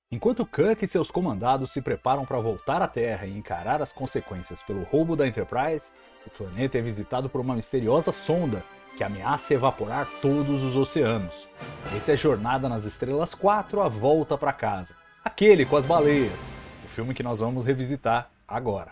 Enquanto Kirk e seus comandados se preparam para voltar à Terra e encarar as consequências pelo roubo da Enterprise, o planeta é visitado por uma misteriosa sonda que ameaça evaporar todos os oceanos. Esse é Jornada nas Estrelas 4, A Volta para Casa, aquele com as baleias, o filme que nós vamos revisitar agora.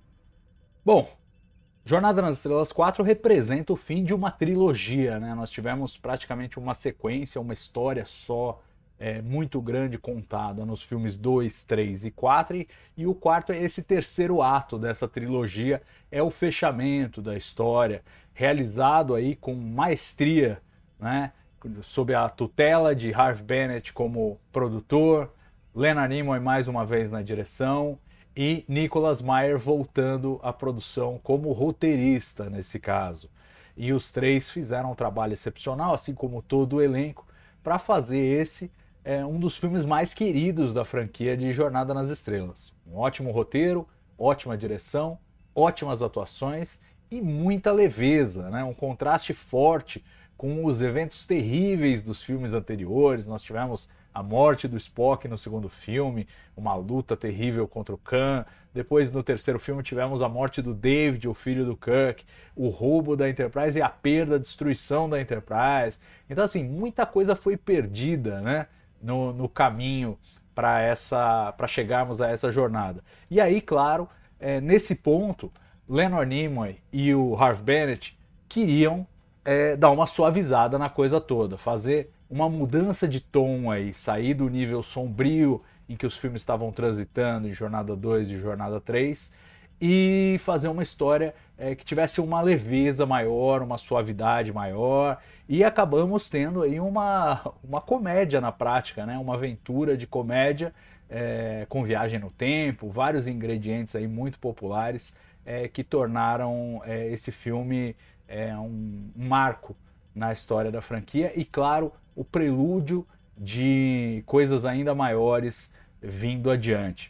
Bom, Jornada nas Estrelas 4 representa o fim de uma trilogia, né? Nós tivemos praticamente uma sequência, uma história só, muito grande contada nos filmes 2, 3 e 4, e o quarto é esse terceiro ato dessa trilogia, é o fechamento da história, realizado aí com maestria, né? Sob a tutela de Harve Bennett como produtor, Leonard Nimoy mais uma vez na direção, e Nicholas Meyer voltando à produção como roteirista nesse caso. E os três fizeram um trabalho excepcional, assim como todo o elenco, para fazer esse um dos filmes mais queridos da franquia de Jornada nas Estrelas. Um ótimo roteiro, ótima direção, ótimas atuações e muita leveza, né? Um contraste forte com os eventos terríveis dos filmes anteriores. Nós tivemos a morte do Spock no segundo filme, uma luta terrível contra o Khan. Depois, no terceiro filme, tivemos a morte do David, o filho do Kirk, o roubo da Enterprise e a perda, a destruição da Enterprise. Então, assim, muita coisa foi perdida, né, no caminho para chegarmos a essa jornada. E aí, claro, nesse ponto, Leonard Nimoy e o Harve Bennett queriam dar uma suavizada na coisa toda, fazer uma mudança de tom aí, sair do nível sombrio em que os filmes estavam transitando em Jornada 2 e Jornada 3 e fazer uma história que tivesse uma leveza maior, uma suavidade maior, e acabamos tendo aí uma comédia na prática, né? Uma aventura de comédia com viagem no tempo, vários ingredientes aí muito populares que tornaram esse filme um marco na história da franquia e, claro, o prelúdio de coisas ainda maiores vindo adiante.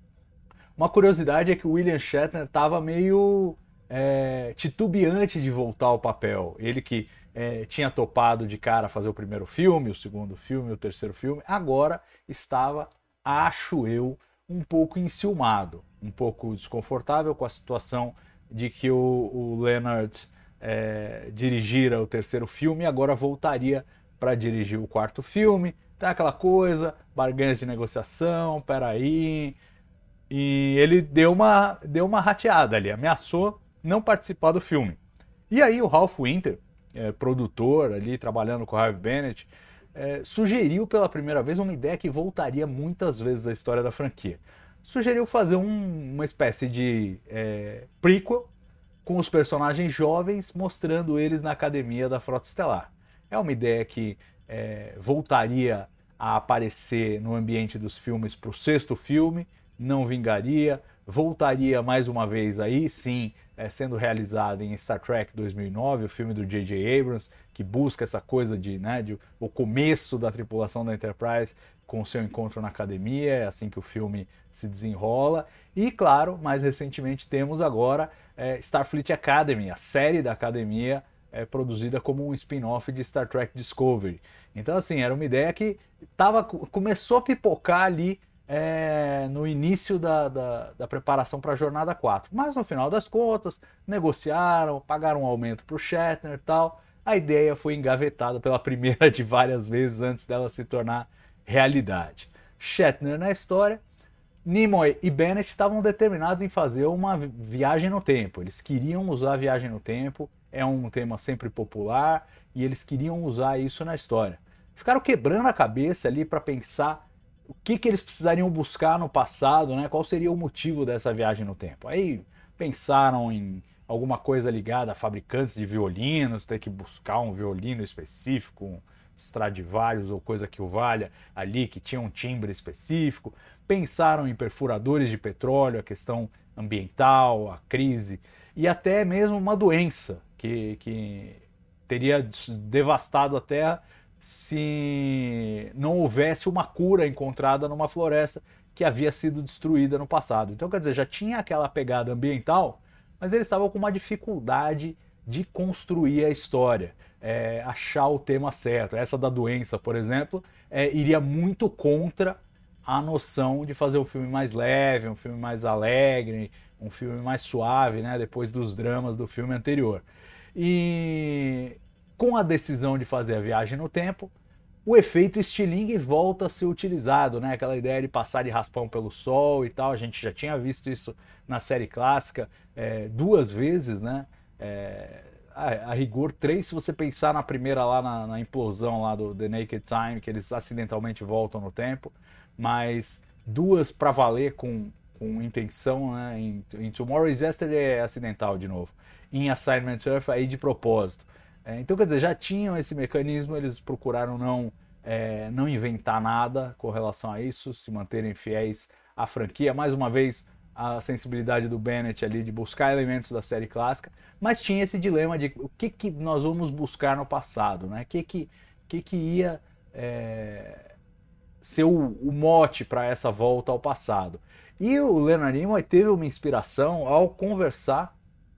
Uma curiosidade é que o William Shatner estava meio titubeante de voltar ao papel. Ele que tinha topado de cara fazer o primeiro filme, o segundo filme, o terceiro filme, agora estava, acho eu, um pouco enciumado, um pouco desconfortável com a situação de que o Leonard dirigira o terceiro filme e agora voltaria para dirigir o quarto filme. Tá aquela coisa, barganhas de negociação, peraí. E ele deu uma rateada ali, ameaçou não participar do filme. E aí o Ralph Winter, produtor ali, trabalhando com o Harve Bennett, sugeriu pela primeira vez uma ideia que voltaria muitas vezes à história da franquia. Sugeriu fazer uma espécie de prequel com os personagens jovens, mostrando eles na academia da Frota Estelar. É uma ideia que voltaria a aparecer no ambiente dos filmes para o sexto filme, não vingaria, voltaria mais uma vez aí, sim, sendo realizada em Star Trek 2009, o filme do J.J. Abrams, que busca essa coisa de o começo da tripulação da Enterprise com o seu encontro na academia, é assim que o filme se desenrola. E, claro, mais recentemente temos agora Starfleet Academy, a série da academia, produzida como um spin-off de Star Trek Discovery. Então, assim, era uma ideia que começou a pipocar ali no início da preparação para a Jornada 4. Mas, no final das contas, negociaram, pagaram um aumento para o Shatner e tal. A ideia foi engavetada pela primeira de várias vezes antes dela se tornar realidade. Shatner na história, Nimoy e Bennett estavam determinados em fazer uma viagem no tempo. Eles queriam usar a viagem no tempo, é um tema sempre popular, e eles queriam usar isso na história. Ficaram quebrando a cabeça ali para pensar o que eles precisariam buscar no passado, né? Qual seria o motivo dessa viagem no tempo. Aí pensaram em alguma coisa ligada a fabricantes de violinos, ter que buscar um violino específico, um Stradivarius ou coisa que o valha ali, que tinha um timbre específico. Pensaram em perfuradores de petróleo, a questão ambiental, a crise, e até mesmo uma doença que teria devastado a Terra se não houvesse uma cura encontrada numa floresta que havia sido destruída no passado. Então, quer dizer, já tinha aquela pegada ambiental, mas eles estavam com uma dificuldade de construir a história, achar o tema certo. Essa da doença, por exemplo, iria muito contra a noção de fazer um filme mais leve, um filme mais alegre, um filme mais suave, né, depois dos dramas do filme anterior. E com a decisão de fazer a viagem no tempo, o efeito estilingue volta a ser utilizado, né? Aquela ideia de passar de raspão pelo sol e tal, a gente já tinha visto isso na série clássica 2 vezes, né? A rigor 3, se você pensar na primeira lá na implosão lá do The Naked Time, que eles acidentalmente voltam no tempo, mas 2 para valer com intenção, né? Em Tomorrow is Yesterday é acidental de novo, em Assignment Earth aí de propósito. Então, quer dizer, já tinham esse mecanismo, eles procuraram não inventar nada com relação a isso, se manterem fiéis à franquia. Mais uma vez, a sensibilidade do Bennett ali de buscar elementos da série clássica, mas tinha esse dilema de o que nós vamos buscar no passado, né? O que ia ser o mote para essa volta ao passado. E o Leonard Nimoy teve uma inspiração ao conversar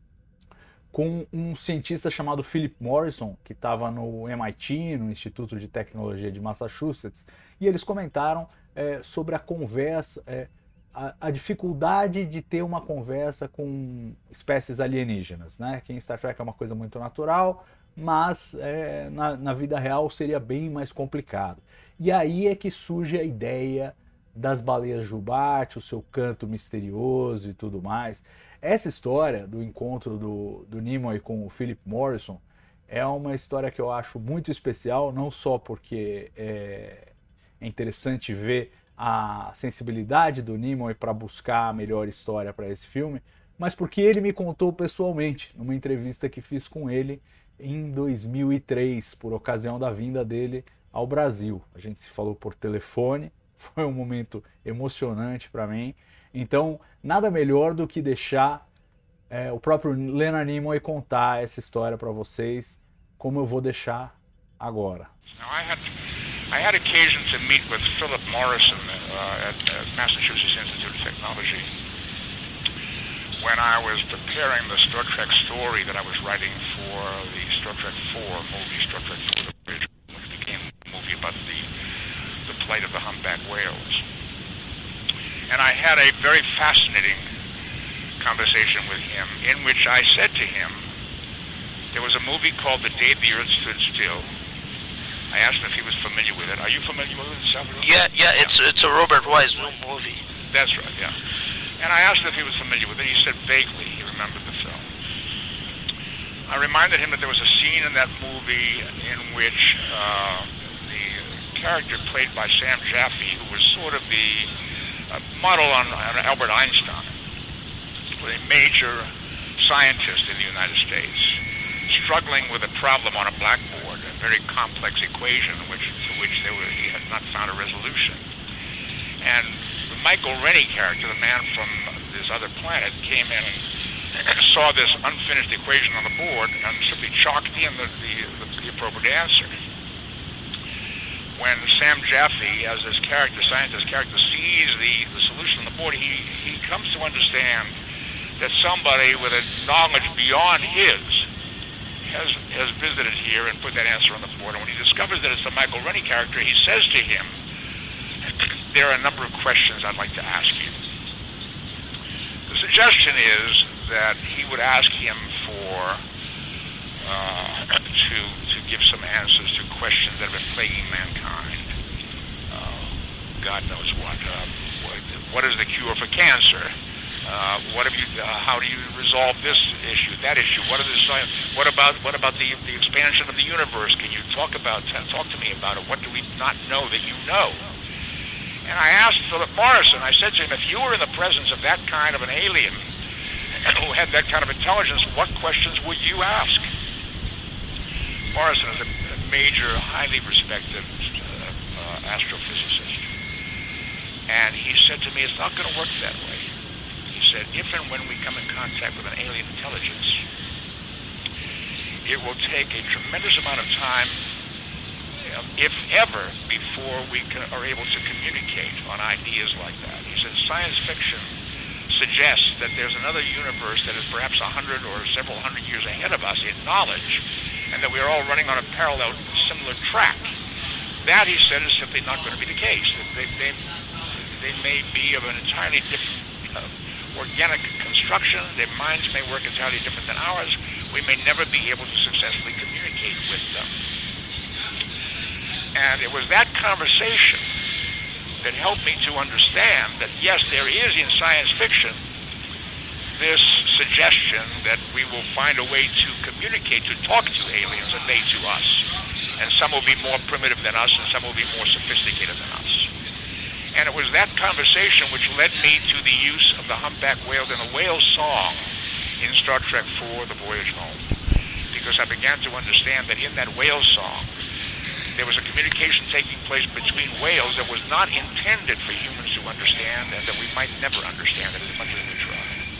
com um cientista chamado Philip Morrison, que estava no MIT, no Instituto de Tecnologia de Massachusetts, e eles comentaram sobre a conversa, a dificuldade de ter uma conversa com espécies alienígenas, né? Que em Star Trek é uma coisa muito natural, mas na vida real seria bem mais complicado. E aí é que surge a ideia das baleias jubarte, o seu canto misterioso e tudo mais. Essa história do encontro do Nimoy com o Philip Morrison é uma história que eu acho muito especial, não só porque é interessante ver a sensibilidade do Nimoy para buscar a melhor história para esse filme, mas porque ele me contou pessoalmente, numa entrevista que fiz com ele em 2003, por ocasião da vinda dele ao Brasil. A gente se falou por telefone, foi um momento emocionante para mim. Então, nada melhor do que deixar o próprio Leonard Nimoy contar essa história para vocês, como eu vou deixar agora. I had occasion to meet with Philip Morrison at Massachusetts Institute of Technology when I was preparing the Star Trek story that I was writing for the Star Trek 4 movie, Star Trek 4 The Bridge, which became a movie about the plight of the humpback whales. And I had a very fascinating conversation with him in which I said to him, there was a movie called The Day the Earth Stood Still. I asked him if he was familiar with it. Are you familiar with it, Salvador? Yeah, it's a Robert Wise movie. That's right, yeah. And I asked him if he was familiar with it. He said vaguely he remembered the film. I reminded him that there was a scene in that movie in which the character played by Sam Jaffe, who was sort of the model on Albert Einstein, was a major scientist in the United States, struggling with a problem on a blackboard, a very complex equation to which he had not found a resolution. And the Michael Rennie character, the man from this other planet, came in and saw this unfinished equation on the board and simply chalked in the appropriate answer. When Sam Jaffe, as this scientist character, sees the solution on the board, he comes to understand that somebody with a knowledge beyond his has visited here and put that answer on the board. And when he discovers that it's the Michael Rennie character, he says to him, there are a number of questions I'd like to ask you. The suggestion is that he would ask him to give some answers to questions that have been plaguing mankind. God knows what. What is the cure for cancer? How do you resolve this issue, that issue? What about the expansion of the universe? Can you talk to me about it? What do we not know that you know? And I asked Philip Morrison, I said to him, if you were in the presence of that kind of an alien who had that kind of intelligence, what questions would you ask? Morrison is a major, highly respected astrophysicist. And he said to me, it's not going to work that way. He said, if and when we come in contact with an alien intelligence, it will take a tremendous amount of time, if ever, before we are able to communicate on ideas like that. He said, science fiction suggests that there's another universe that is perhaps 100 or several hundred years ahead of us in knowledge, and that we're all running on a parallel, similar track. That, he said, is simply not going to be the case. They may be of an entirely different organic construction. Their minds may work entirely different than ours. We may never be able to successfully communicate with them. And it was that conversation that helped me to understand that, yes, there is in science fiction this suggestion that we will find a way to communicate, to talk to aliens and they to us. And some will be more primitive than us and some will be more sophisticated than us. And it was that conversation which led me to the use of the humpback whale in a whale song in Star Trek IV, The Voyage Home. Because I began to understand that in that whale song, there was a communication taking place between whales that was not intended for humans to understand and that we might never understand it as much as we try.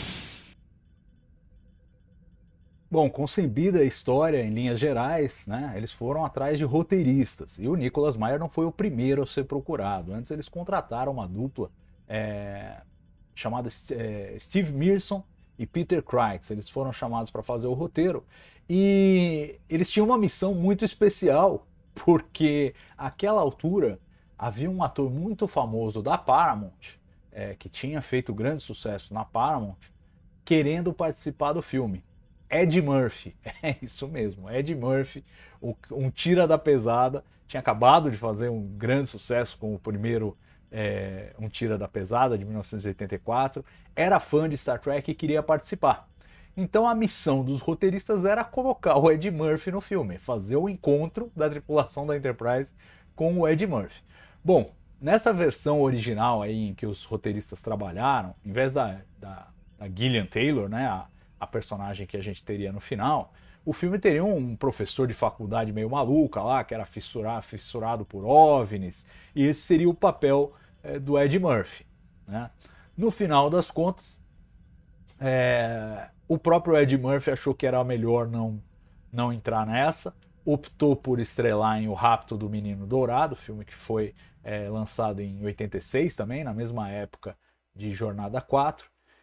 Bom, concebida a história em linhas gerais, né, eles foram atrás de roteiristas. E o Nicholas Meyer não foi o primeiro a ser procurado. Antes eles contrataram uma dupla chamada Steve Mearson e Peter Kreitz. Eles foram chamados para fazer o roteiro. E eles tinham uma missão muito especial, porque àquela altura havia um ator muito famoso da Paramount, que tinha feito grande sucesso na Paramount, querendo participar do filme. Ed Murphy, é isso mesmo, Ed Murphy, um tira da pesada, tinha acabado de fazer um grande sucesso com o primeiro Um Tira da Pesada, de 1984, era fã de Star Trek e queria participar. Então a missão dos roteiristas era colocar o Ed Murphy no filme, fazer o encontro da tripulação da Enterprise com o Ed Murphy. Bom, nessa versão original aí em que os roteiristas trabalharam, em vez da Gillian Taylor, né, a personagem que a gente teria no final, o filme teria um professor de faculdade meio maluca lá, que era fissurado por OVNIs, e esse seria o papel do Ed Murphy, né? No final das contas, o próprio Ed Murphy achou que era melhor não entrar nessa, optou por estrelar em O Rapto do Menino Dourado, filme que foi lançado em 86 também, na mesma época de Jornada 4,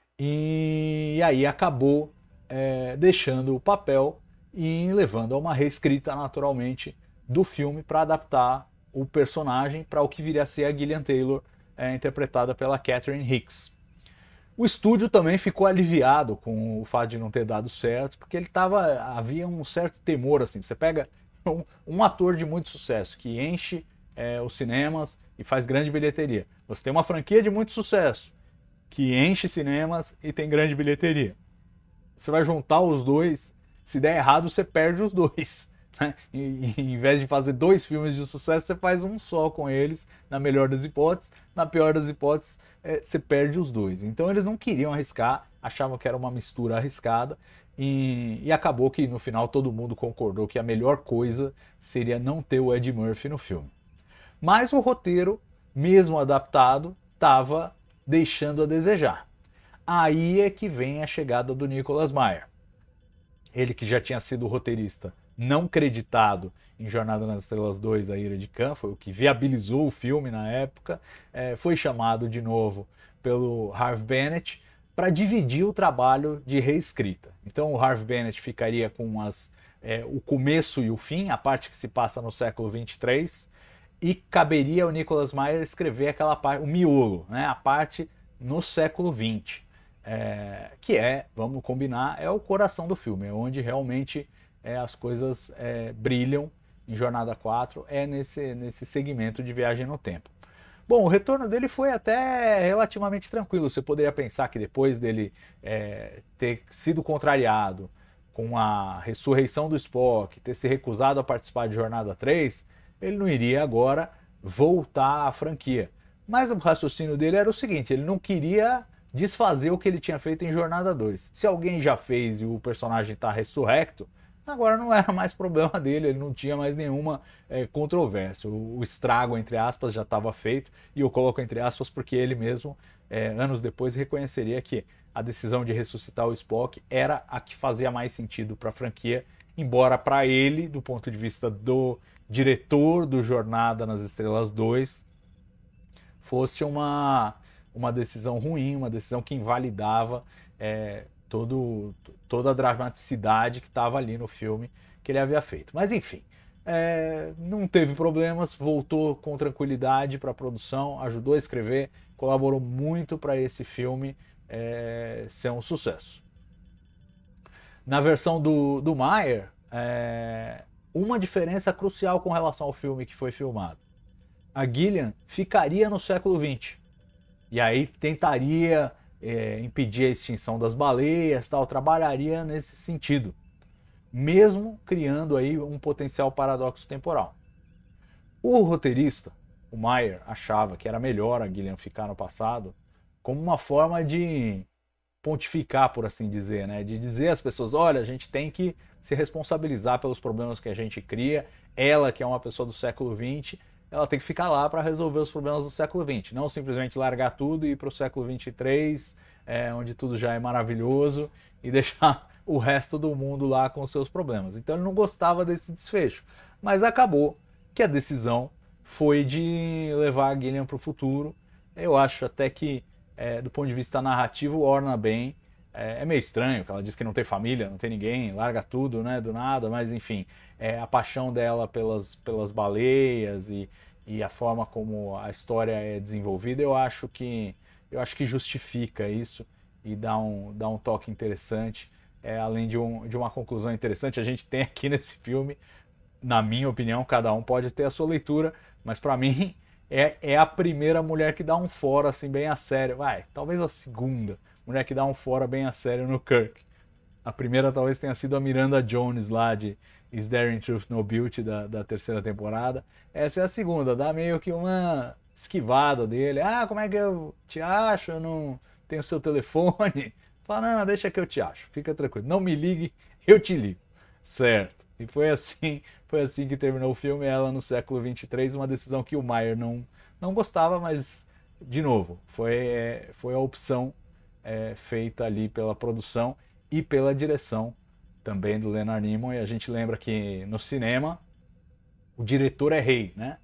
e aí acabou deixando o papel e levando a uma reescrita naturalmente do filme para adaptar o personagem para o que viria a ser a Gillian Taylor, interpretada pela Catherine Hicks. O estúdio também ficou aliviado com o fato de não ter dado certo, porque havia um certo temor, assim, você pega um ator de muito sucesso que enche os cinemas e faz grande bilheteria. Você tem uma franquia de muito sucesso que enche cinemas e tem grande bilheteria. Você vai juntar os dois, se der errado você perde os dois, né? E em vez de fazer 2 filmes de sucesso, você faz um só com eles, na melhor das hipóteses. Na pior das hipóteses, você perde os dois. Então eles não queriam arriscar, achavam que era uma mistura arriscada, e acabou que no final todo mundo concordou que a melhor coisa seria não ter o Ed Murphy no filme. Mas o roteiro, mesmo adaptado, estava deixando a desejar. Aí é que vem a chegada do Nicholas Meyer. Ele que já tinha sido roteirista não creditado em Jornada nas Estrelas 2, A Ira de Khan, foi o que viabilizou o filme na época, foi chamado de novo pelo Harve Bennett para dividir o trabalho de reescrita. Então o Harve Bennett ficaria com o começo e o fim, a parte que se passa no século 23, e caberia ao Nicholas Meyer escrever aquela parte, o miolo, né, a parte no século 20, que vamos combinar, é o coração do filme, é onde realmente as coisas brilham em Jornada 4, nesse segmento de viagem no tempo. Bom, o retorno dele foi até relativamente tranquilo. Você poderia pensar que depois dele ter sido contrariado com a ressurreição do Spock, ter se recusado a participar de Jornada 3, ele não iria agora voltar à franquia. Mas o raciocínio dele era o seguinte, ele não queria desfazer o que ele tinha feito em Jornada 2. Se alguém já fez e o personagem está ressurrecto, agora não era mais problema dele, ele não tinha mais nenhuma controvérsia. O estrago, entre aspas, já estava feito, e eu coloco entre aspas porque ele mesmo, anos depois, reconheceria que a decisão de ressuscitar o Spock era a que fazia mais sentido para a franquia, embora para ele, do ponto de vista do diretor do Jornada nas Estrelas 2, fosse uma decisão ruim, uma decisão que invalidava toda a dramaticidade que estava ali no filme que ele havia feito. Mas enfim, não teve problemas, voltou com tranquilidade para a produção, ajudou a escrever, colaborou muito para esse filme ser um sucesso. Na versão do Meyer, uma diferença crucial com relação ao filme que foi filmado. A Gillian ficaria no século XX. E aí tentaria impedir a extinção das baleias, tal, trabalharia nesse sentido. Mesmo criando aí um potencial paradoxo temporal. O roteirista, o Meyer, achava que era melhor a Gillian ficar no passado como uma forma de pontificar, por assim dizer, né? De dizer às pessoas, olha, a gente tem que se responsabilizar pelos problemas que a gente cria. Ela, que é uma pessoa do século XX, ela tem que ficar lá para resolver os problemas do século XX. Não simplesmente largar tudo e ir para o século XXIII, onde tudo já é maravilhoso, e deixar o resto do mundo lá com os seus problemas. Então ele não gostava desse desfecho. Mas acabou que a decisão foi de levar a Gillian para o futuro. Eu acho até que, do ponto de vista narrativo, orna bem. É meio estranho, que ela diz que não tem família, não tem ninguém, larga tudo, né, do nada, mas enfim, a paixão dela pelas baleias e a forma como a história é desenvolvida, eu acho que justifica isso e dá um toque interessante, além de uma conclusão interessante. A gente tem aqui nesse filme, na minha opinião, cada um pode ter a sua leitura, mas para mim é a primeira mulher que dá um fora assim bem a sério, talvez a segunda mulher que dá um fora bem a sério no Kirk. A primeira talvez tenha sido a Miranda Jones lá de Is There in Truth No Beauty da terceira temporada. Essa é a segunda, dá meio que uma esquivada dele. Como é que eu te acho? Eu não tenho seu telefone. Fala, não, deixa que eu te acho, fica tranquilo. Não me ligue, eu te ligo. Certo. E foi assim que terminou o filme, ela no século XXIII, uma decisão que o Meyer não gostava, mas, de novo, foi a opção feita ali pela produção e pela direção também do Leonard Nimoy. E a gente lembra que no cinema o diretor é rei, né?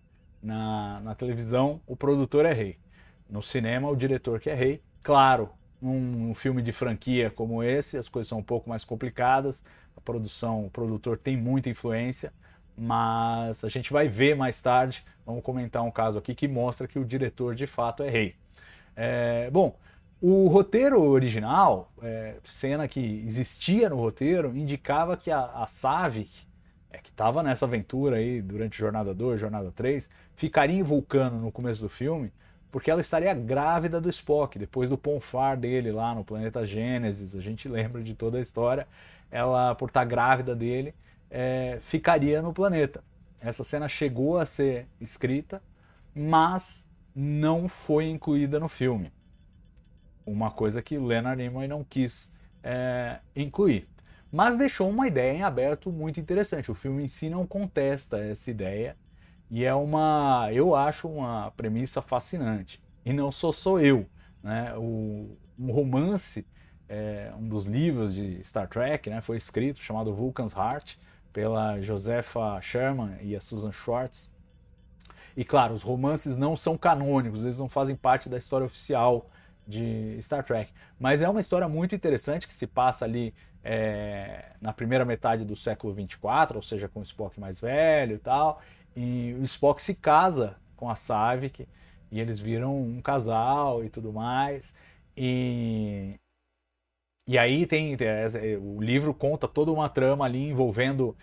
Na televisão o produtor é rei. No cinema o diretor que é rei. Claro, num filme de franquia como esse as coisas são um pouco mais complicadas. A produção, o produtor tem muita influência, mas a gente vai ver mais tarde, vamos comentar um caso aqui que mostra que o diretor de fato é rei. Bom, o roteiro original, cena que existia no roteiro, indicava que a Saavik, que estava nessa aventura aí durante Jornada 2, Jornada 3, ficaria em Vulcano no começo do filme, porque ela estaria grávida do Spock, depois do ponfar dele lá no planeta Gênesis. A gente lembra de toda a história. Ela, por estar grávida dele, ficaria no planeta. Essa cena chegou a ser escrita, mas não foi incluída no filme. Uma coisa que o Leonard Nimoy não quis incluir. Mas deixou uma ideia em aberto muito interessante. O filme em si não contesta essa ideia. E eu acho uma premissa fascinante. E não sou eu, né? Um romance, um dos livros de Star Trek, né, foi escrito, chamado Vulcan's Heart, pela Josepha Sherman e a Susan Schwartz. E claro, os romances não são canônicos, eles não fazem parte da história oficial de Star Trek. Mas é uma história muito interessante que se passa ali na primeira metade do século 24, ou seja, com o Spock mais velho e tal. E o Spock se casa com a Saavik e eles viram um casal e tudo mais. E aí o livro conta toda uma trama ali envolvendo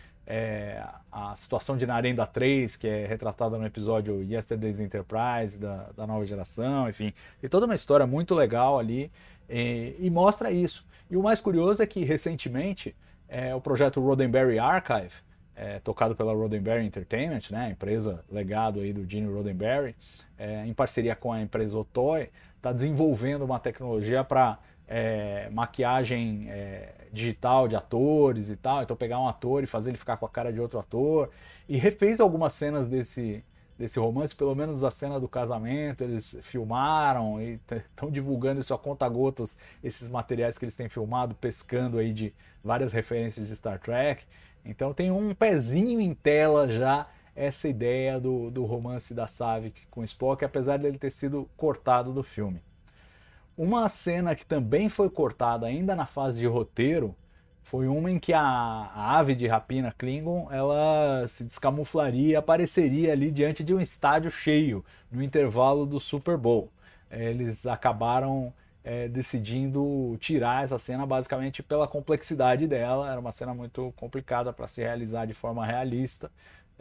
a situação de Narendra 3, que é retratada no episódio Yesterday's Enterprise da nova geração, enfim. Tem toda uma história muito legal ali e mostra isso. E o mais curioso é que recentemente o projeto Roddenberry Archive, tocado pela Roddenberry Entertainment, né, a empresa legado aí do Gene Roddenberry, em parceria com a empresa Otoy, está desenvolvendo uma tecnologia para maquiagem digital de atores e tal. Então pegar um ator e fazer ele ficar com a cara de outro ator. E refez algumas cenas desse romance, pelo menos a cena do casamento, eles filmaram e estão divulgando isso a conta-gotas, esses materiais que eles têm filmado, pescando aí de várias referências de Star Trek. Então tem um pezinho em tela já essa ideia do romance da Saavik com Spock, apesar dele ter sido cortado do filme. Uma cena que também foi cortada ainda na fase de roteiro foi uma em que a ave de rapina Klingon, ela se descamuflaria e apareceria ali diante de um estádio cheio, no intervalo do Super Bowl. Eles acabaram decidindo tirar essa cena basicamente pela complexidade dela. Era uma cena muito complicada para se realizar de forma realista,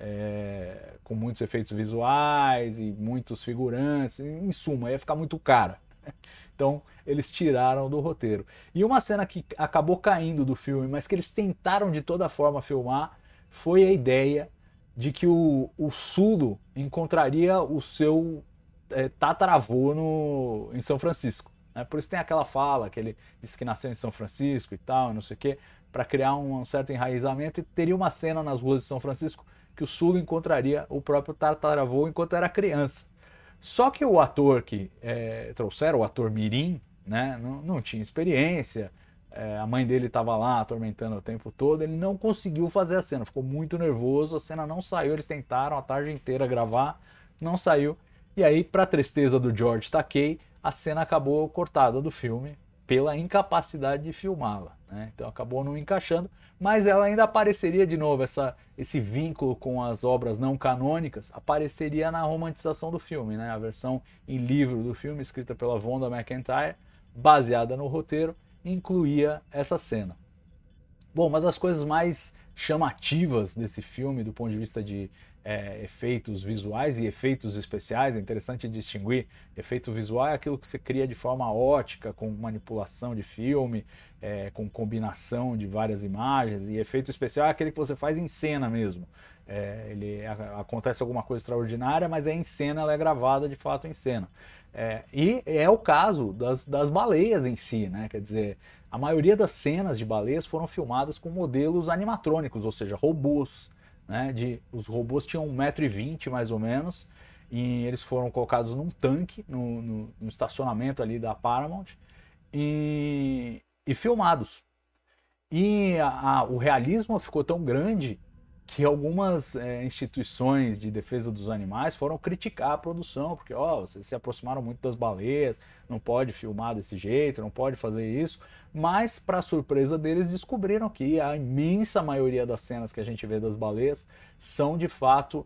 com muitos efeitos visuais e muitos figurantes. Em suma, ia ficar muito cara. Então eles tiraram do roteiro. E uma cena que acabou caindo do filme, mas que eles tentaram de toda forma filmar, foi a ideia de que o Sulu encontraria o seu tataravô em São Francisco. Né? Por isso tem aquela fala que ele disse que nasceu em São Francisco e tal, não sei o quê, para criar um certo enraizamento. E teria uma cena nas ruas de São Francisco que o Sulu encontraria o próprio tataravô enquanto era criança. Só que o ator que trouxeram, o ator mirim, né, não tinha experiência, a mãe dele estava lá atormentando o tempo todo, ele não conseguiu fazer a cena, ficou muito nervoso, a cena não saiu, eles tentaram a tarde inteira gravar, não saiu, e aí, para tristeza do George Takei, a cena acabou cortada do filme pela incapacidade de filmá-la, né? Então acabou não encaixando, mas ela ainda apareceria de novo, esse vínculo com as obras não canônicas apareceria na romantização do filme, né? A versão em livro do filme, escrita pela Vonda McIntyre, baseada no roteiro, incluía essa cena. Bom, uma das coisas mais chamativas desse filme, do ponto de vista de efeitos visuais e efeitos especiais, é interessante distinguir. Efeito visual é aquilo que você cria de forma ótica, com manipulação de filme, com combinação de várias imagens, e efeito especial é aquele que você faz em cena mesmo. Acontece alguma coisa extraordinária, mas em cena, ela é gravada de fato em cena. E é o caso das baleias em si, né? Quer dizer, a maioria das cenas de baleias foram filmadas com modelos animatrônicos, ou seja, robôs. Né? Os robôs tinham 1,20 m mais ou menos, e eles foram colocados num tanque, no estacionamento ali da Paramount, e filmados. E o realismo ficou tão grande que algumas instituições de defesa dos animais foram criticar a produção, porque vocês se aproximaram muito das baleias, não pode filmar desse jeito, não pode fazer isso, mas para surpresa deles descobriram que a imensa maioria das cenas que a gente vê das baleias são de fato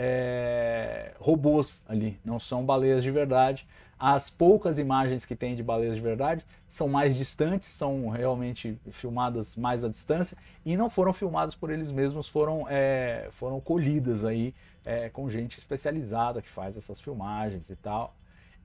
robôs ali, não são baleias de verdade. As poucas imagens que tem de baleias de verdade são mais distantes, são realmente filmadas mais à distância e não foram filmadas por eles mesmos, foram colhidas aí com gente especializada que faz essas filmagens e tal.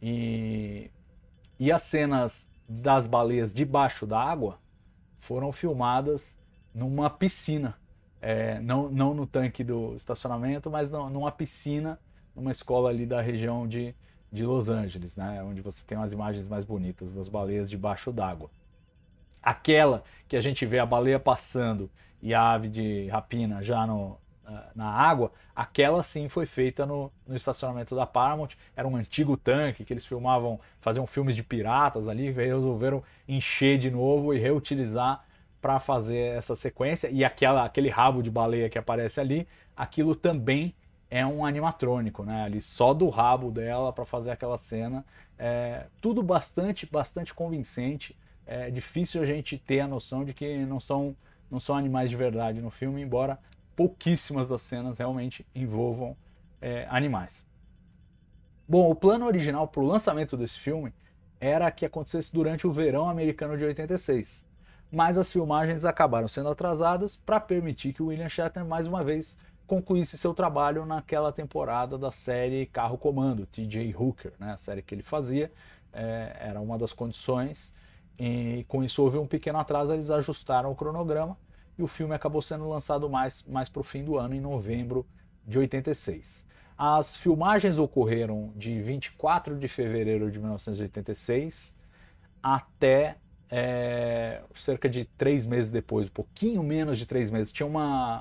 E as cenas das baleias debaixo d'água foram filmadas numa piscina, não no tanque do estacionamento, mas numa piscina, numa escola ali da região de Los Angeles, né, onde você tem umas imagens mais bonitas das baleias debaixo d'água. Aquela que a gente vê a baleia passando e a ave de rapina já na água, aquela sim foi feita no estacionamento da Paramount. Era um antigo tanque que eles faziam filmes de piratas ali, resolveram encher de novo e reutilizar para fazer essa sequência. E aquele rabo de baleia que aparece ali, aquilo também é um animatrônico, né? Ali só do rabo dela para fazer aquela cena. Tudo bastante convincente. É difícil a gente ter a noção de que não são animais de verdade no filme, embora pouquíssimas das cenas realmente envolvam animais. Bom, o plano original para o lançamento desse filme era que acontecesse durante o verão americano de 86. Mas as filmagens acabaram sendo atrasadas para permitir que o William Shatner, mais uma vez, concluísse seu trabalho naquela temporada da série Carro Comando, T.J. Hooker, né? A série que ele fazia, era uma das condições, e com isso houve um pequeno atraso, eles ajustaram o cronograma e o filme acabou sendo lançado mais para o fim do ano, em novembro de 86. As filmagens ocorreram de 24 de fevereiro de 1986 até cerca de 3 meses depois, um pouquinho menos de 3 meses. Tinha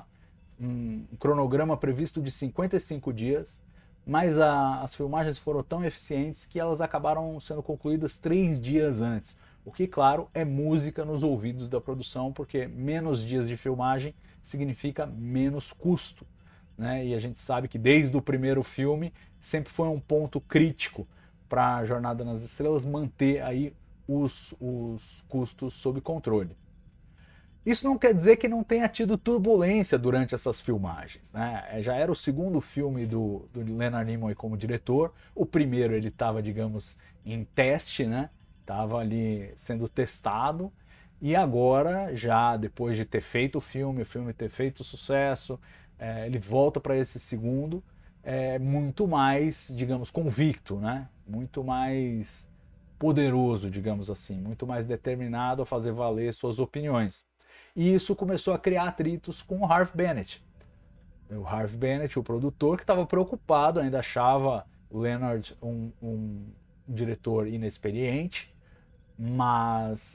um cronograma previsto de 55 dias, mas as filmagens foram tão eficientes que elas acabaram sendo concluídas 3 dias antes. O que, claro, é música nos ouvidos da produção, porque menos dias de filmagem significa menos custo, né? E a gente sabe que desde o primeiro filme sempre foi um ponto crítico para a Jornada nas Estrelas manter aí os custos sob controle. Isso não quer dizer que não tenha tido turbulência durante essas filmagens, né? Já era o segundo filme do Leonard Nimoy como diretor. O primeiro ele estava, digamos, em teste, né? Estava ali sendo testado. E agora, já depois de ter feito o filme ter feito sucesso, ele volta para esse segundo muito mais, digamos, convicto, né? Muito mais poderoso, digamos assim, muito mais determinado a fazer valer suas opiniões. E isso começou a criar atritos com o Harve Bennett. O Harve Bennett, o produtor, que estava preocupado, ainda achava o Leonard um diretor inexperiente, mas...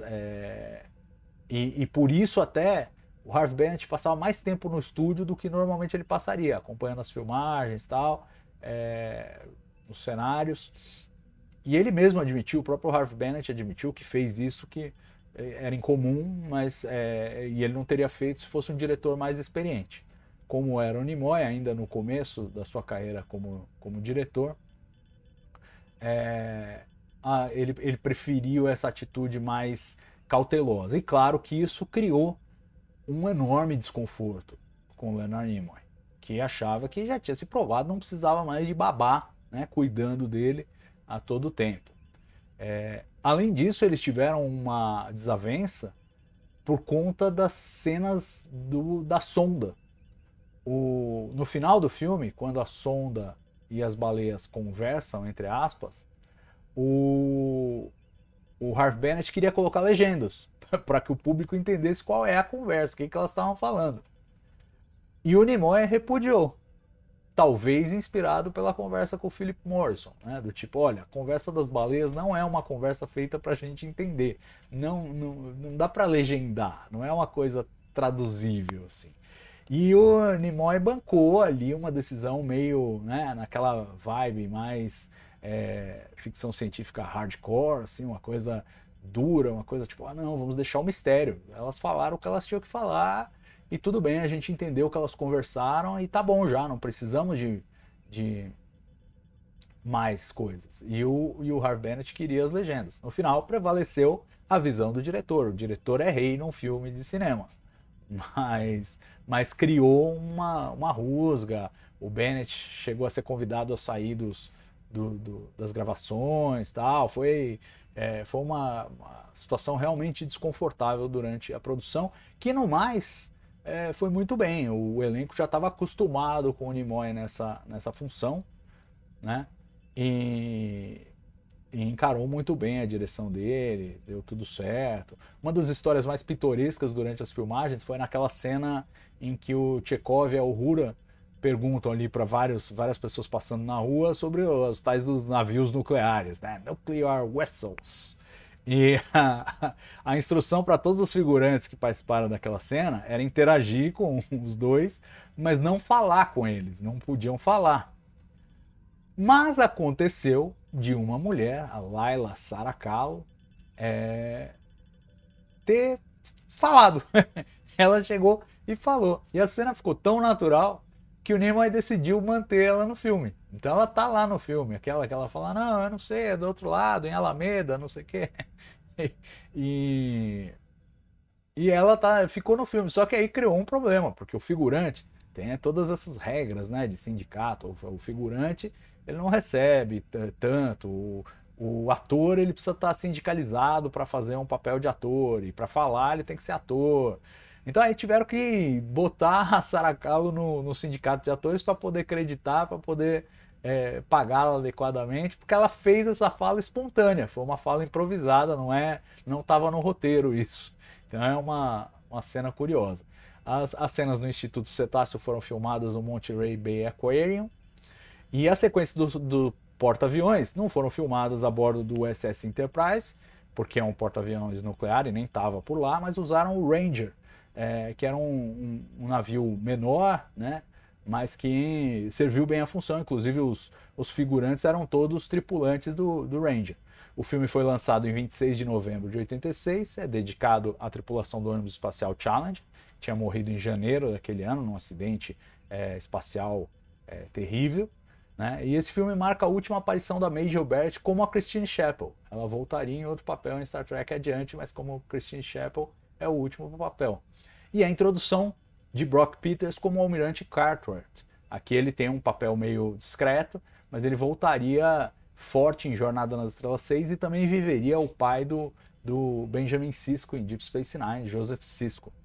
E por isso até o Harve Bennett passava mais tempo no estúdio do que normalmente ele passaria, acompanhando as filmagens e tal, os cenários. E ele mesmo admitiu, o próprio Harve Bennett admitiu que fez isso, que era incomum, mas e ele não teria feito se fosse um diretor mais experiente. Como era o Nimoy, ainda no começo da sua carreira como diretor, ele preferiu essa atitude mais cautelosa. E claro que isso criou um enorme desconforto com o Leonard Nimoy, que achava que já tinha se provado, não precisava mais de babá, né, cuidando dele a todo tempo. Além disso, eles tiveram uma desavença por conta das cenas da sonda. No final do filme, quando a sonda e as baleias conversam, entre aspas, o Harve Bennett queria colocar legendas para que o público entendesse qual é a conversa, o que elas estavam falando. E o Nimoy repudiou. Talvez inspirado pela conversa com o Philip Morrison, né? Do tipo, olha, a conversa das baleias não é uma conversa feita para a gente entender, não dá para legendar, não é uma coisa traduzível assim. E o Nimoy bancou ali uma decisão meio, né, naquela vibe mais ficção científica hardcore, assim, uma coisa dura, uma coisa tipo, não, vamos deixar o mistério. Elas falaram o que elas tinham que falar. E tudo bem, a gente entendeu que elas conversaram e tá bom já, não precisamos de mais coisas. E o Harve Bennett queria as legendas. No final, prevaleceu a visão do diretor. O diretor é rei num filme de cinema. Mas criou uma rusga. O Bennett chegou a ser convidado a sair das gravações e tal. Foi uma situação realmente desconfortável durante a produção, que no mais... foi muito bem, o elenco já estava acostumado com o Nimoy nessa função, né? E encarou muito bem a direção dele, deu tudo certo. Uma das histórias mais pitorescas durante as filmagens foi naquela cena em que o Chekhov e a Uhura perguntam ali para várias pessoas passando na rua sobre os tais dos navios nucleares, né? Nuclear vessels. E a instrução para todos os figurantes que participaram daquela cena era interagir com os dois, mas não falar com eles, não podiam falar. Mas aconteceu de uma mulher, a Laila Saracalo, ter falado. Ela chegou e falou. E a cena ficou tão natural que o Nimoy decidiu manter ela no filme. Então ela tá lá no filme, aquela que ela fala, não, eu não sei, é do outro lado, em Alameda, não sei o quê. E ela ficou no filme, só que aí criou um problema, porque o figurante tem todas essas regras, né, de sindicato. O figurante, ele não recebe tanto, o ator ele precisa estar sindicalizado para fazer um papel de ator, e para falar ele tem que ser ator. Então aí tiveram que botar a Saracalo no sindicato de atores para poder acreditar, para poder pagá-la adequadamente, porque ela fez essa fala espontânea, foi uma fala improvisada, não estava no roteiro isso. Então é uma cena curiosa. As cenas no Instituto Cetáceo foram filmadas no Monterey Bay Aquarium, e a sequência do porta-aviões não foram filmadas a bordo do USS Enterprise, porque é um porta-aviões nuclear e nem estava por lá, mas usaram o Ranger, que era um navio menor, né, mas que serviu bem a função. Inclusive os figurantes eram todos tripulantes do Ranger. O filme foi lançado em 26 de novembro de 86, é dedicado à tripulação do ônibus espacial Challenger, que tinha morrido em janeiro daquele ano num acidente espacial terrível, né? E esse filme marca a última aparição da Majel Barrett como a Christine Chapel. Ela voltaria em outro papel em Star Trek adiante, mas como Christine Chapel é o último papel. E a introdução de Brock Peters como Almirante Cartwright. Aqui ele tem um papel meio discreto, mas ele voltaria forte em Jornada nas Estrelas 6 e também viveria o pai do Benjamin Sisko em Deep Space Nine, Joseph Sisko.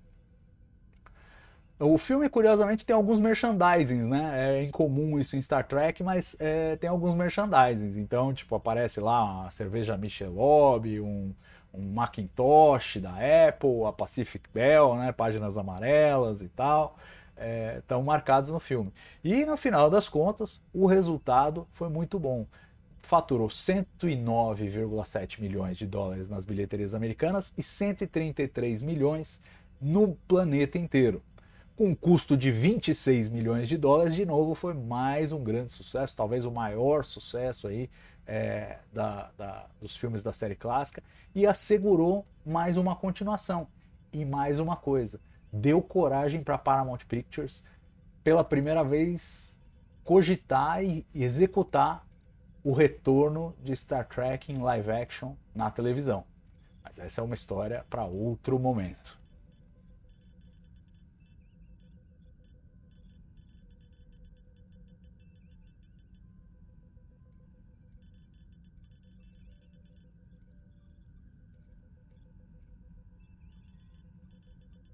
O filme, curiosamente, tem alguns merchandisings, né? É incomum isso em Star Trek, mas tem alguns merchandisings. Então, tipo, aparece lá a cerveja Michelob, um Macintosh da Apple, a Pacific Bell, né? Páginas amarelas e tal. Estão marcados no filme. E, no final das contas, o resultado foi muito bom. Faturou 109,7 milhões de dólares nas bilheterias americanas e 133 milhões no planeta inteiro. Com um custo de 26 milhões de dólares, de novo, foi mais um grande sucesso, talvez o maior sucesso aí dos filmes da série clássica, e assegurou mais uma continuação. E mais uma coisa, deu coragem para a Paramount Pictures, pela primeira vez, cogitar e executar o retorno de Star Trek em live action na televisão. Mas essa é uma história para outro momento.